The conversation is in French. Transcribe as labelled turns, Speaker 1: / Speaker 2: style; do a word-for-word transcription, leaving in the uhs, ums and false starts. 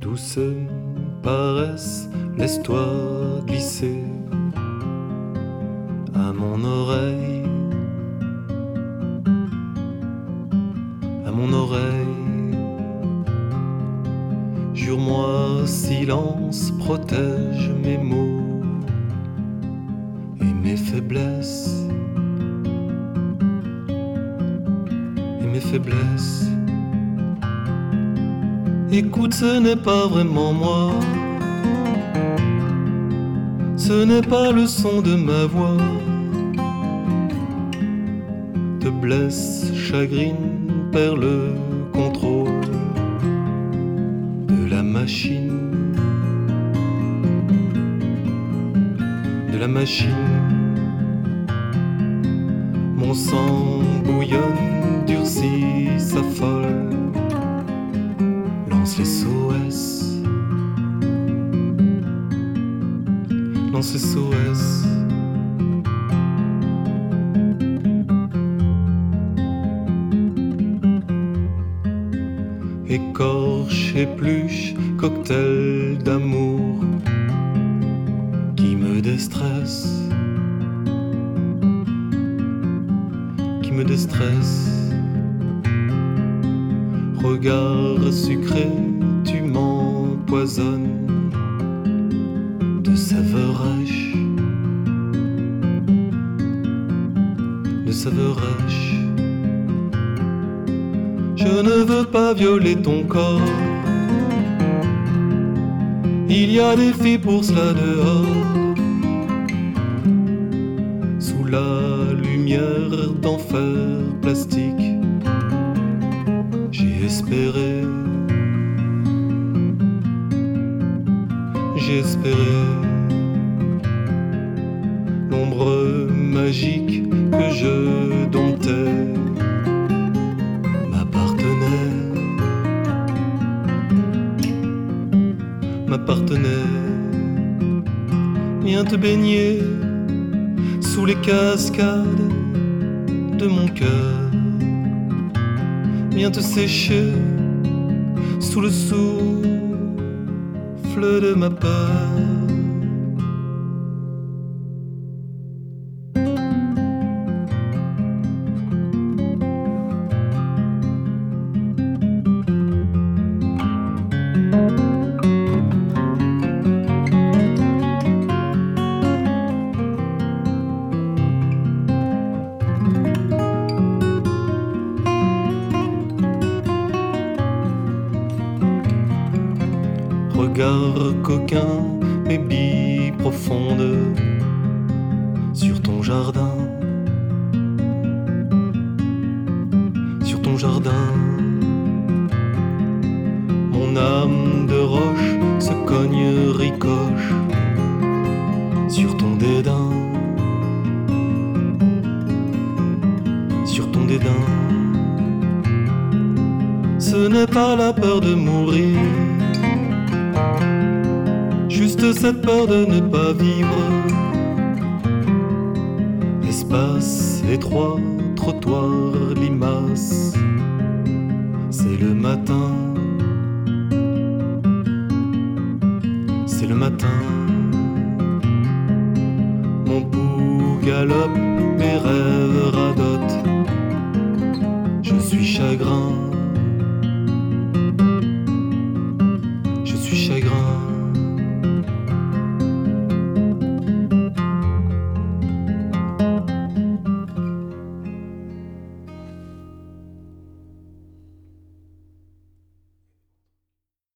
Speaker 1: Douce paresse, laisse-toi glisser à mon oreille, à mon oreille. Jure-moi, silence, protège mes mots et mes faiblesses, et mes faiblesses. Écoute, ce n'est pas vraiment moi, ce n'est pas le son de ma voix. Te blesse, chagrine, perd le contrôle de la machine, de la machine. Mon sang bouillonne, durcit, s'affole. Lance S O S, lance S O S. Écorche, épluche, cocktail d'amour qui me déstresse, qui me déstresse. Regard sucré, tu m'empoisonnes de saveur-rêche, de saveur-rêche. Je ne veux pas violer ton corps, il y a des filles pour cela dehors. Sous la lumière d'enfer plastique, j'ai espéré, j'ai espéré l'ombre magique que je domptais m'appartenait, m'appartenait. Viens te baigner sous les cascades de mon cœur. Viens te sécher sous le souffle de ma peur. Regard coquin, mes billes profondes sur ton jardin, sur ton jardin. Mon âme de roche se cogne, ricoche sur ton dédain, sur ton dédain. Ce n'est pas la peur de mourir, juste cette peur de ne pas vivre. Espace étroit, trottoir, limace, c'est le matin, c'est le matin. Mon pouls galope, mes rêves radotent, je suis chagrin,